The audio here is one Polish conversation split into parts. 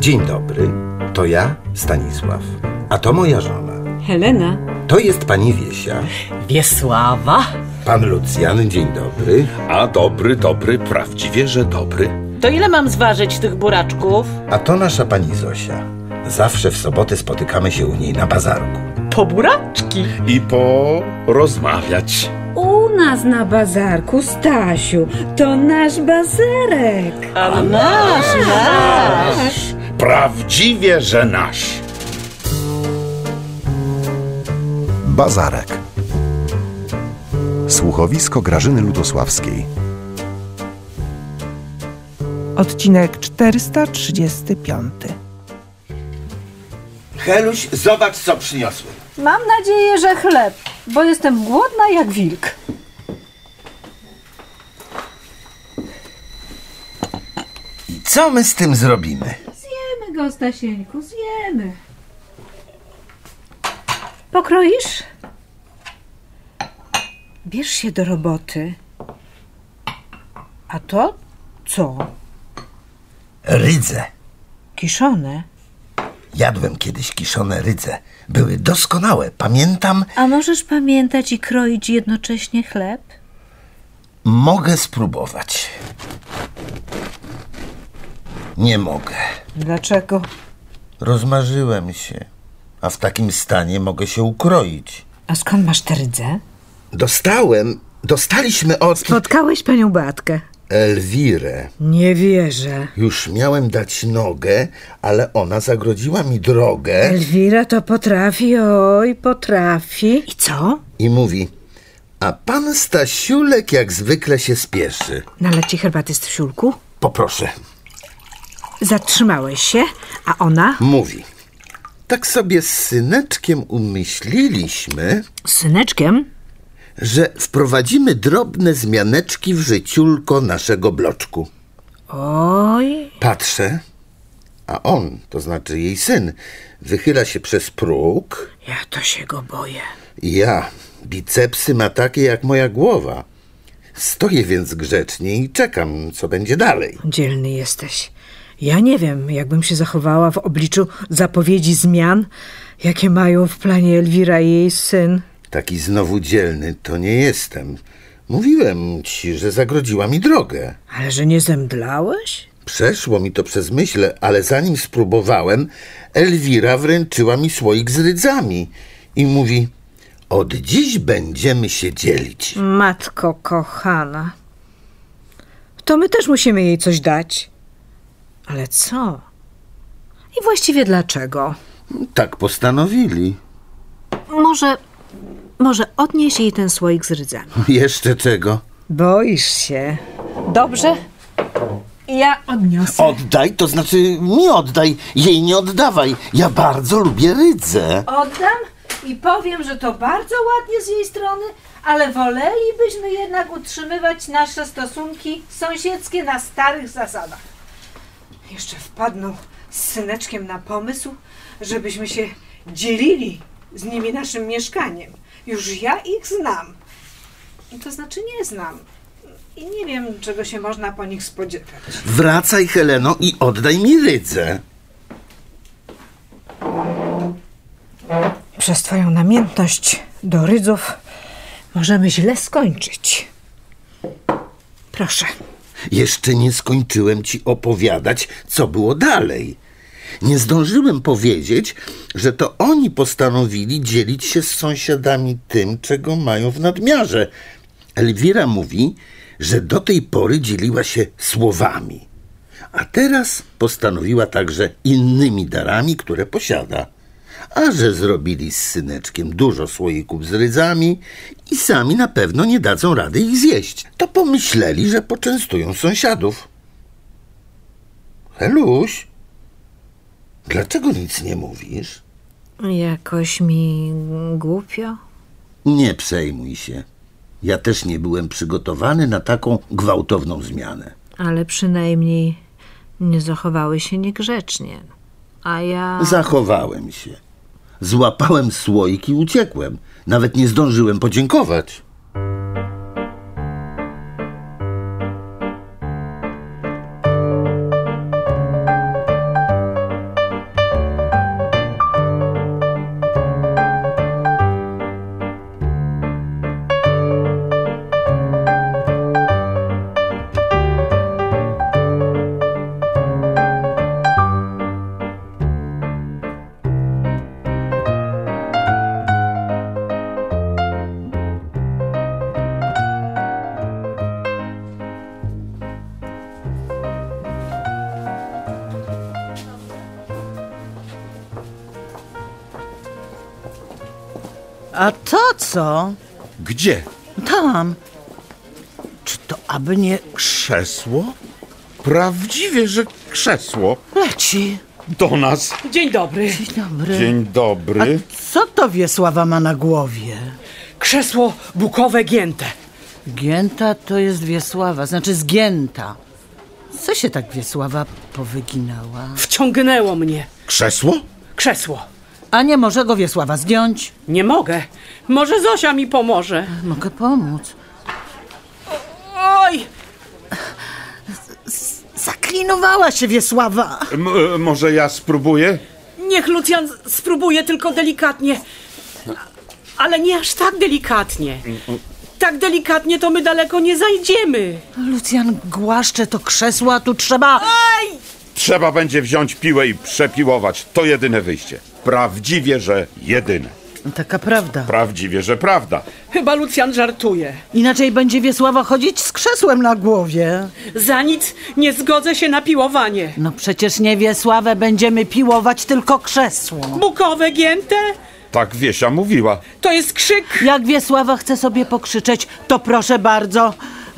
Dzień dobry, to ja, Stanisław, a to moja żona. Helena. To jest pani Wiesia. Wiesława. Pan Lucjan, dzień dobry. A dobry, prawdziwie, że dobry. To ile mam zważyć tych buraczków? A to nasza pani Zosia. Zawsze w soboty spotykamy się u niej na bazarku. Po buraczki. I porozmawiać. U nas na bazarku, Stasiu, to nasz bazarek. A nasz. Prawdziwie, że nasz. Bazarek. Słuchowisko Grażyny Ludosławskiej. Odcinek 435. Heluś, zobacz, co przyniosłem. Mam nadzieję, że chleb, bo jestem głodna jak wilk. I co my z tym zrobimy? Zjemy go, Stasieńku, zjemy. Pokroisz? Bierz się do roboty. A to co? Rydze. Kiszone? Jadłem kiedyś kiszone rydze. Były doskonałe, pamiętam. A możesz pamiętać i kroić jednocześnie chleb? Mogę spróbować. Nie mogę. Dlaczego? Rozmarzyłem się. A w takim stanie mogę się ukroić. A skąd masz tę rydzę? Dostaliśmy od Spotkałeś panią Beatkę? Elwirę. Nie wierzę. Już miałem dać nogę, ale ona zagrodziła mi drogę Elwira to potrafi, oj, potrafi. I co? i mówi: a pan Stasiulek jak zwykle się spieszy. Nalać ci herbaty, Stasiulku? Poproszę. Zatrzymałeś się, a ona? Mówi: tak sobie z syneczkiem umyśliliśmy, Z syneczkiem? że wprowadzimy drobne zmianeczki w życiulko naszego bloczku. Oj. Patrzę, a on, to znaczy jej syn, wychyla się przez próg. Ja to się go boję. Ja, bicepsy ma takie jak moja głowa. Stoję więc grzecznie i czekam, co będzie dalej. Dzielny jesteś. Ja nie wiem, jakbym się zachowała w obliczu zapowiedzi zmian, jakie mają w planie Elwira i jej syn. Taki znowu dzielny to nie jestem. Mówiłem ci, że zagrodziła mi drogę. Ale że nie zemdlałeś? Przeszło mi to przez myśl, ale zanim spróbowałem, Elwira wręczyła mi słoik z rydzami i mówi: od dziś będziemy się dzielić. Matko kochana. To my też musimy jej coś dać. Ale co? I właściwie dlaczego? Tak postanowili. Może odnieś jej ten słoik z rydzami. Jeszcze czego? Boisz się. Dobrze. Ja odniosę. Oddaj, to znaczy mi oddaj, jej nie oddawaj. Ja bardzo lubię rydzę. Oddam i powiem, że to bardzo ładnie z jej strony, ale wolelibyśmy jednak utrzymywać nasze stosunki sąsiedzkie na starych zasadach. Jeszcze wpadną z syneczkiem na pomysł, żebyśmy się dzielili z nimi naszym mieszkaniem. Już ja ich znam. To znaczy nie znam. I nie wiem, czego się można po nich spodziewać. Wracaj, Heleno, i oddaj mi rydzę. Przez twoją namiętność do rydzów możemy źle skończyć. Proszę. Jeszcze nie skończyłem ci opowiadać, co było dalej. Nie zdążyłem powiedzieć, że to oni postanowili dzielić się z sąsiadami tym, czego mają w nadmiarze. Elwira mówi, że do tej pory dzieliła się słowami, a teraz postanowiła także innymi darami, które posiada. A że zrobili z syneczkiem dużo słoików z rydzami i sami na pewno nie dadzą rady ich zjeść, to pomyśleli, że poczęstują sąsiadów. Heluś, dlaczego nic nie mówisz? Jakoś mi głupio. Nie przejmuj się. Ja też nie byłem przygotowany na taką gwałtowną zmianę. Ale przynajmniej nie zachowały się niegrzecznie. A ja... Zachowałem się. Złapałem słoik i uciekłem. Nawet nie zdążyłem podziękować. A to co? Gdzie? Tam. Czy to aby nie Krzesło? Prawdziwie, że krzesło. leci? Do nas. Dzień dobry. Dzień dobry. Dzień dobry. Co to Wiesława ma na głowie? Krzesło bukowe gięte. Gięta to jest Wiesława, znaczy zgięta. Co się tak Wiesława powyginała? Wciągnęło mnie. Krzesło? Krzesło. A nie może go Wiesława zdjąć? Nie mogę. Może Zosia mi pomoże. Mogę pomóc. Oj! Zaklinowała się Wiesława. Może ja spróbuję? Niech Lucjan spróbuje tylko delikatnie. Ale nie aż tak delikatnie. Tak delikatnie to my daleko nie zajdziemy. Lucjan głaszcze to krzesło, a tu trzeba... Trzeba będzie wziąć piłę i przepiłować. To jedyne wyjście. Prawdziwie, że jedyne. Taka prawda. Prawdziwie, że prawda. Chyba Lucjan żartuje. Inaczej będzie Wiesława chodzić z krzesłem na głowie. Za nic nie zgodzę się na piłowanie. No przecież nie Wiesławę będziemy piłować, tylko krzesło. Bukowe gięte? Tak Wiesia mówiła. To jest krzyk. Jak Wiesława chce sobie pokrzyczeć, to proszę bardzo.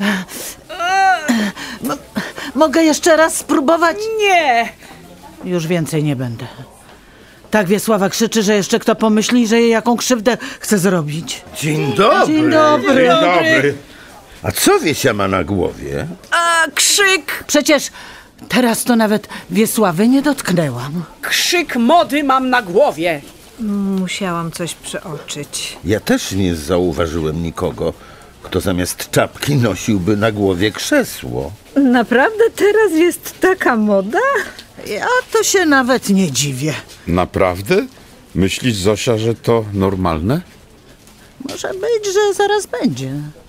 Mogę jeszcze raz spróbować? Nie. Już więcej nie będę. Tak Wiesława krzyczy, że jeszcze kto pomyśli, że jej jaką krzywdę chce zrobić. Dzień dobry. Dzień dobry. Dzień dobry. A co Wiesia ma na głowie? A krzyk. Przecież teraz to nawet Wiesławy nie dotknęłam. Krzyk mody mam na głowie. Musiałam coś przeoczyć. Ja też nie zauważyłem nikogo, kto zamiast czapki nosiłby na głowie krzesło. Naprawdę teraz jest taka moda? Ja to się nawet nie dziwię. Naprawdę? Myślisz, Zosia, że to normalne? Może być, że zaraz będzie.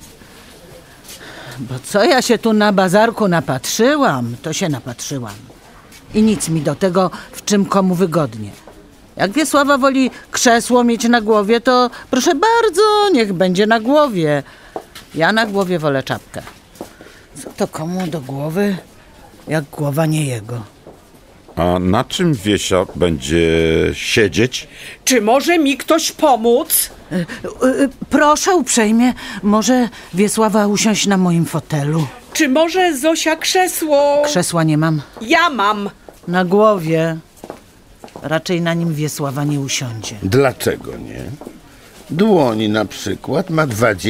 Bo co ja się tu na bazarku napatrzyłam, to się napatrzyłam. I nic mi do tego, w czym komu wygodnie. Jak Wiesława woli krzesło mieć na głowie, to proszę bardzo, niech będzie na głowie. Ja na głowie wolę czapkę. Co to komu do głowy, jak głowa nie jego? A na czym Wiesia będzie siedzieć? Czy może mi ktoś pomóc? Proszę uprzejmie, może Wiesława usiąść na moim fotelu. Czy może Zosia krzesło? Krzesła nie mam. Ja mam. Na głowie. Raczej na nim Wiesława nie usiądzie. Dlaczego nie? Dłoń na przykład ma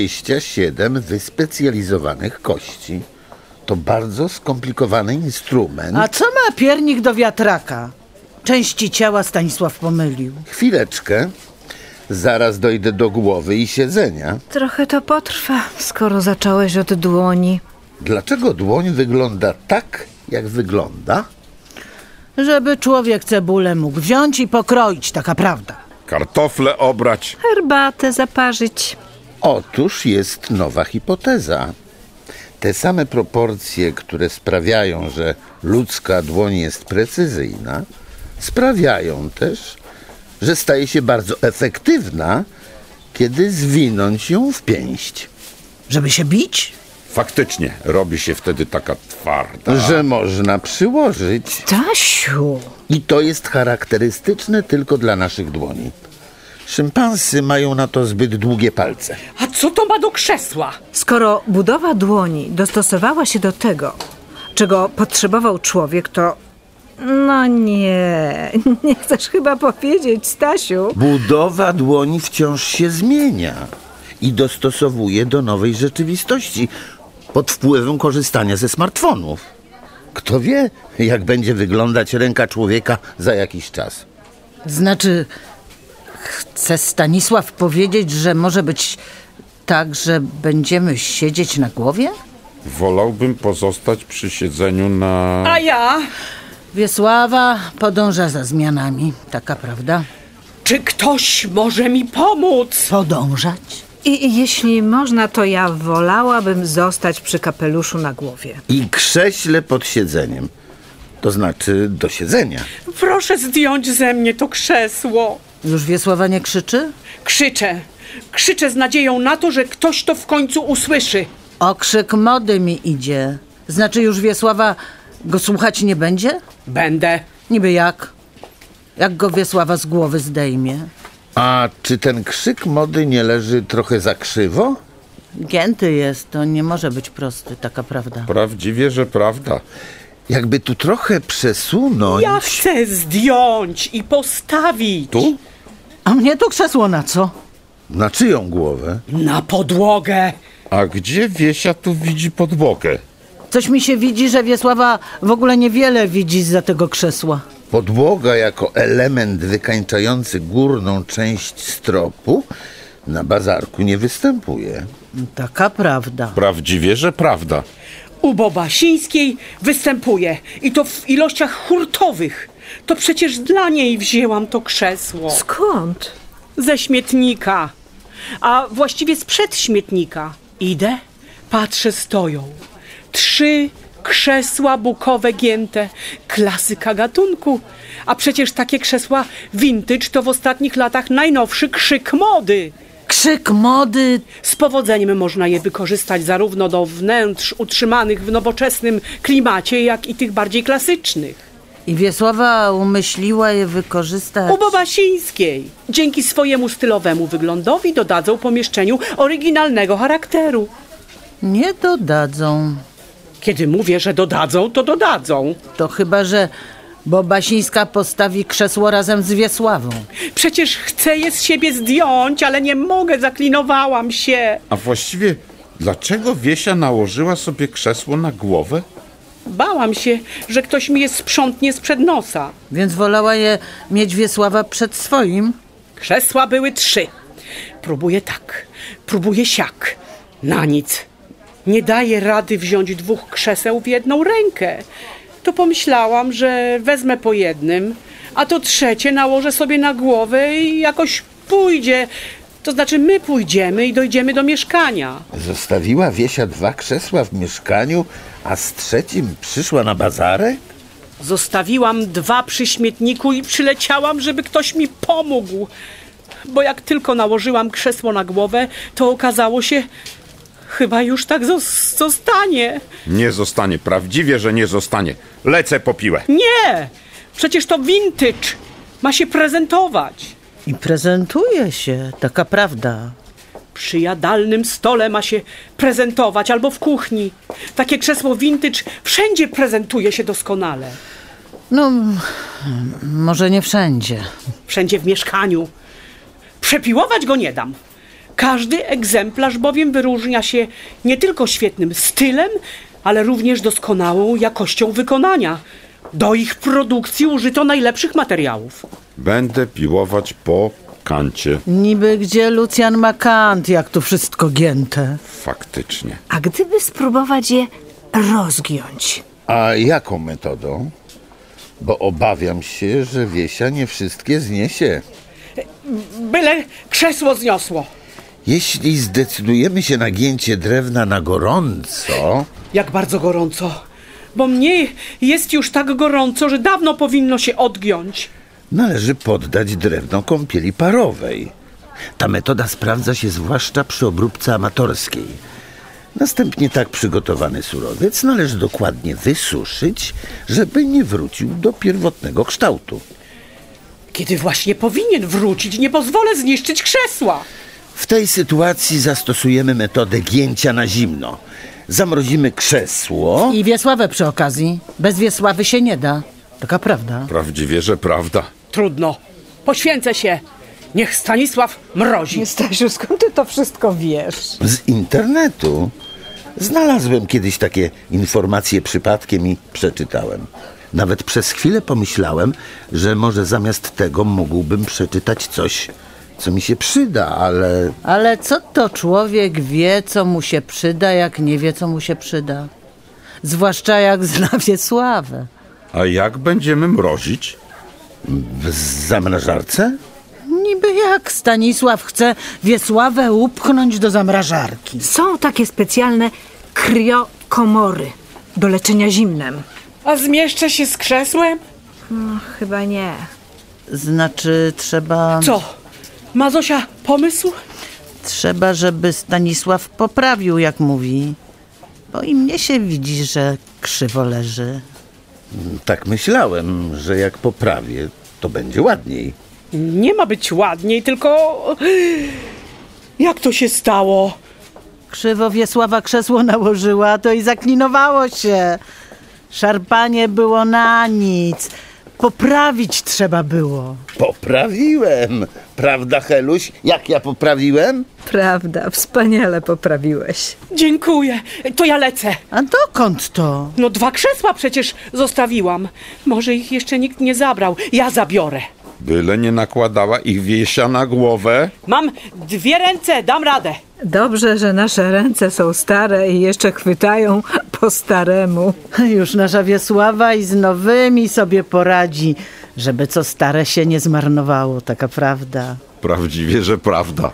27 wyspecjalizowanych kości. To bardzo skomplikowany instrument. A co ma piernik do wiatraka? Części ciała Stanisław pomylił. Chwileczkę. Zaraz dojdę do głowy i siedzenia. Trochę to potrwa, skoro zacząłeś od dłoni. Dlaczego dłoń wygląda tak, jak wygląda? Żeby człowiek cebulę mógł wziąć i pokroić, taka prawda. Kartofle obrać. Herbatę zaparzyć. Otóż jest nowa hipoteza. Te same proporcje, które sprawiają, że ludzka dłoń jest precyzyjna, sprawiają też, że staje się bardzo efektywna, kiedy zwinąć ją w pięść. Żeby się bić? Faktycznie, robi się wtedy taka twarda. Że można przyłożyć. Stasiu! I to jest charakterystyczne tylko dla naszych dłoni. Szympansy mają na to zbyt długie palce. A co to ma do krzesła? Skoro budowa dłoni dostosowała się do tego, czego potrzebował człowiek, to... No nie chcesz chyba powiedzieć, Stasiu. Budowa dłoni wciąż się zmienia i dostosowuje do nowej rzeczywistości pod wpływem korzystania ze smartfonów. Kto wie, jak będzie wyglądać ręka człowieka za jakiś czas. Znaczy, chce Stanisław powiedzieć, że może być tak, że będziemy siedzieć na głowie? Wolałbym pozostać przy siedzeniu na... A ja? Wiesława podąża za zmianami, taka prawda? Czy ktoś może mi pomóc? Podążać? I jeśli można, to ja wolałabym zostać przy kapeluszu na głowie. I krześle pod siedzeniem. To znaczy do siedzenia. Proszę zdjąć ze mnie to krzesło. Już Wiesława nie krzyczy? Krzyczę. Krzyczę z nadzieją na to, że ktoś to w końcu usłyszy. Okrzyk mody mi idzie. Znaczy już Wiesława go słuchać nie będzie? Będę. Niby jak? Jak go Wiesława z głowy zdejmie? A czy ten krzyk mody nie leży trochę za krzywo? Gięty jest, to nie może być prosty, taka prawda. Prawdziwie, że prawda. Jakby tu trochę przesunąć... Ja chcę zdjąć i postawić. Tu? A mnie to krzesło na co? Na czyją głowę? Na podłogę. A gdzie Wiesia tu widzi podłogę? Coś mi się widzi, że Wiesława w ogóle niewiele widzi zza tego krzesła. Podłoga jako element wykańczający górną część stropu na bazarku nie występuje. Taka prawda. Prawdziwie, że prawda. U Bobasińskiej występuje i to w ilościach hurtowych. To przecież dla niej wzięłam to krzesło. Skąd? Ze śmietnika, a właściwie sprzed śmietnika. Idę, patrzę, stoją 3 krzesła bukowe gięte, klasyka gatunku. A przecież takie krzesła vintage to w ostatnich latach najnowszy krzyk mody. Krzyk mody. Z powodzeniem można je wykorzystać zarówno do wnętrz utrzymanych w nowoczesnym klimacie, jak i tych bardziej klasycznych. I Wiesława umyśliła je wykorzystać... U Bobasińskiej. Dzięki swojemu stylowemu wyglądowi dodadzą pomieszczeniu oryginalnego charakteru. Nie dodadzą. Kiedy mówię, że dodadzą, to dodadzą. To chyba, że Bobasińska postawi krzesło razem z Wiesławą. Przecież chcę je z siebie zdjąć, ale nie mogę, zaklinowałam się. A właściwie, dlaczego Wiesia nałożyła sobie krzesło na głowę? Bałam się, że ktoś mi je sprzątnie sprzed nosa. Więc wolała je mieć Wiesława przed swoim. Krzesła były 3. Próbuję tak, próbuję siak. Na nic. Nie daję rady wziąć 2 krzeseł w jedną rękę. To pomyślałam, że wezmę po jednym, a to trzecie nałożę sobie na głowę i jakoś pójdzie. To znaczy my pójdziemy i dojdziemy do mieszkania. Zostawiła Wiesia 2 krzesła w mieszkaniu, a z trzecim przyszła na bazarek? Zostawiłam 2 przy śmietniku i przyleciałam, żeby ktoś mi pomógł. Bo jak tylko nałożyłam krzesło na głowę, to okazało się, chyba już tak zostanie. Nie zostanie, prawdziwie, że nie zostanie. Lecę po piłę. Nie! Przecież to vintage. Ma się prezentować. I prezentuje się, taka prawda. Przy jadalnym stole ma się prezentować albo w kuchni. Takie krzesło vintage wszędzie prezentuje się doskonale. No, może nie wszędzie. Wszędzie w mieszkaniu. Przepiłować go nie dam. Każdy egzemplarz bowiem wyróżnia się nie tylko świetnym stylem, ale również doskonałą jakością wykonania. Do ich produkcji użyto najlepszych materiałów. Będę piłować po kancie. Niby gdzie Lucjan ma kant, jak tu wszystko gięte. Faktycznie. A gdyby spróbować je rozgiąć? A jaką metodą? Bo obawiam się, że Wiesia nie wszystkie zniesie. Byle krzesło zniosło. Jeśli zdecydujemy się na gięcie drewna na gorąco... Jak bardzo gorąco. Bo mnie jest już tak gorąco, że dawno powinno się odgiąć. Należy poddać drewno kąpieli parowej. Ta metoda sprawdza się zwłaszcza przy obróbce amatorskiej. Następnie tak przygotowany surowiec należy dokładnie wysuszyć, żeby nie wrócił do pierwotnego kształtu. Kiedy właśnie powinien wrócić, nie pozwolę zniszczyć krzesła. W tej sytuacji zastosujemy metodę gięcia na zimno. Zamrozimy krzesło... I Wiesławę przy okazji. Bez Wiesławy się nie da. Taka prawda. Prawdziwie, że prawda. Trudno. Poświęcę się. Niech Stanisław mrozi. Stasiu, skąd ty to wszystko wiesz? Z internetu. Znalazłem kiedyś takie informacje przypadkiem i przeczytałem. Nawet przez chwilę pomyślałem, że może zamiast tego mógłbym przeczytać coś, co mi się przyda, ale... Ale co to człowiek wie, co mu się przyda, jak nie wie, co mu się przyda? Zwłaszcza jak zna Wiesławę. A jak będziemy mrozić? W zamrażarce? Niby jak Stanisław chce Wiesławę upchnąć do zamrażarki. Są takie specjalne kriokomory do leczenia zimnem. A zmieszczę się z krzesłem? No, chyba nie. Znaczy trzeba... Co? Ma Zosia pomysł? Trzeba, żeby Stanisław poprawił, jak mówi. Bo i mnie się widzi, że krzywo leży. Tak myślałem, że jak poprawię, to będzie ładniej. Nie ma być ładniej, tylko... Jak to się stało? Krzywo Wiesława krzesło nałożyła, to i zaklinowało się. Szarpanie było na nic. Poprawić trzeba było. Poprawiłem. Prawda, Heluś? Jak ja poprawiłem? Prawda, wspaniale poprawiłeś. Dziękuję, to ja lecę. A dokąd to? No 2 krzesła przecież zostawiłam. Może ich jeszcze nikt nie zabrał. Ja zabiorę. Byle nie nakładała ich wiesia na głowę. Mam 2 ręce, dam radę. Dobrze, że nasze ręce są stare i jeszcze chwytają po staremu. Już nasza Wiesława i z nowymi sobie poradzi, żeby co stare się nie zmarnowało, taka prawda. Prawdziwie, że prawda.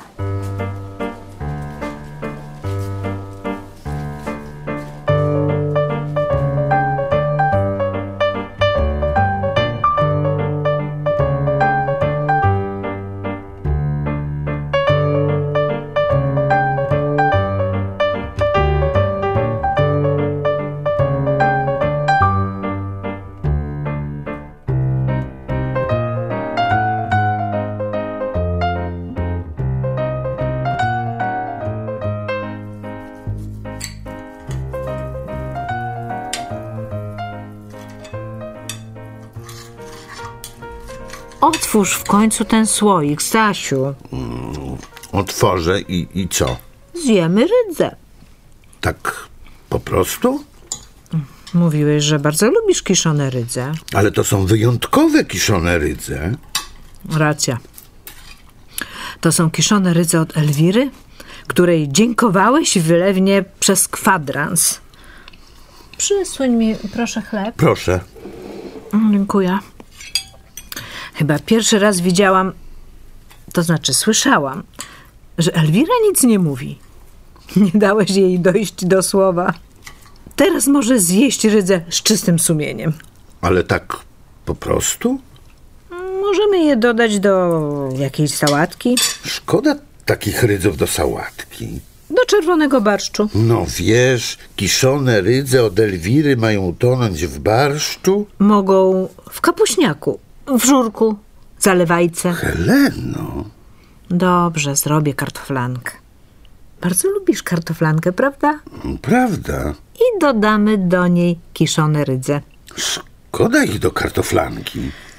Otwórz w końcu ten słoik, Stasiu. Otworzę i co? Zjemy rydzę. Tak po prostu? Mówiłeś, że bardzo lubisz kiszone rydze. Ale to są wyjątkowe kiszone rydze. Racja. To są kiszone rydze od Elwiry, której dziękowałeś wylewnie przez kwadrans. Przysuń mi proszę chleb. Proszę. Dziękuję. Chyba pierwszy raz widziałam, to znaczy słyszałam, że Elwira nic nie mówi. Nie dałeś jej dojść do słowa. Teraz może zjeść rydzę z czystym sumieniem. Ale tak po prostu? Możemy je dodać do jakiejś sałatki. Szkoda takich rydzów do sałatki. Do czerwonego barszczu. No wiesz, kiszone rydze od Elwiry mają utonąć w barszczu? Mogą w kapuśniaku, w żurku, zalewajce. Heleno. Dobrze, zrobię kartoflankę. Bardzo lubisz kartoflankę, prawda? Prawda. I dodamy do niej kiszone rydze. Szkoda ich do kartoflanki.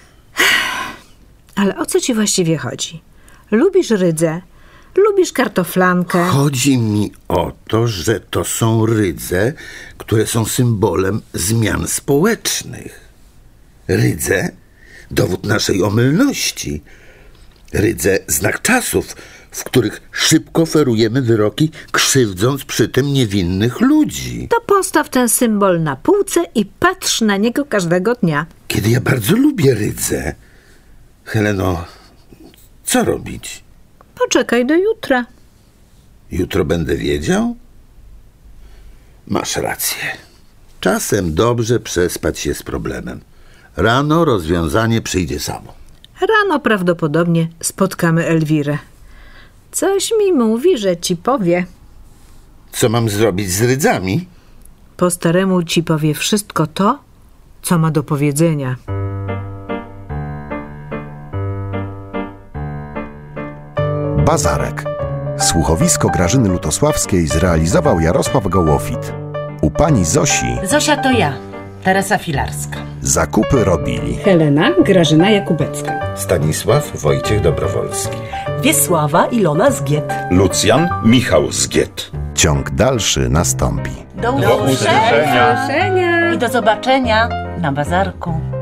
Ale o co ci właściwie chodzi? Lubisz rydzę? Lubisz kartoflankę? Chodzi mi o to, że to są rydze, które są symbolem zmian społecznych. Rydze, dowód naszej omylności. Rydze, znak czasów, w których szybko ferujemy wyroki, krzywdząc przy tym niewinnych ludzi. To postaw ten symbol na półce i patrz na niego każdego dnia. Kiedy ja bardzo lubię rydze. Heleno, co robić? Poczekaj do jutra. Jutro będę wiedział? Masz rację. Czasem dobrze przespać się z problemem. Rano rozwiązanie przyjdzie samo. Rano prawdopodobnie spotkamy Elwirę. Coś mi mówi, że ci powie. Co mam zrobić z rydzami? Po staremu ci powie wszystko to, co ma do powiedzenia. Bazarek. Słuchowisko Grażyny Lutosławskiej zrealizował Jarosław Gołofit. U pani Zosi Zosia to ja, Teresa Filarska. zakupy robili Helena Grażyna Jakubecka. Stanisław Wojciech Dobrowolski. Wiesława Ilona Zgiet. Lucjan Michał Zgiet. Ciąg dalszy nastąpi. Do usłyszenia i do zobaczenia na bazarku.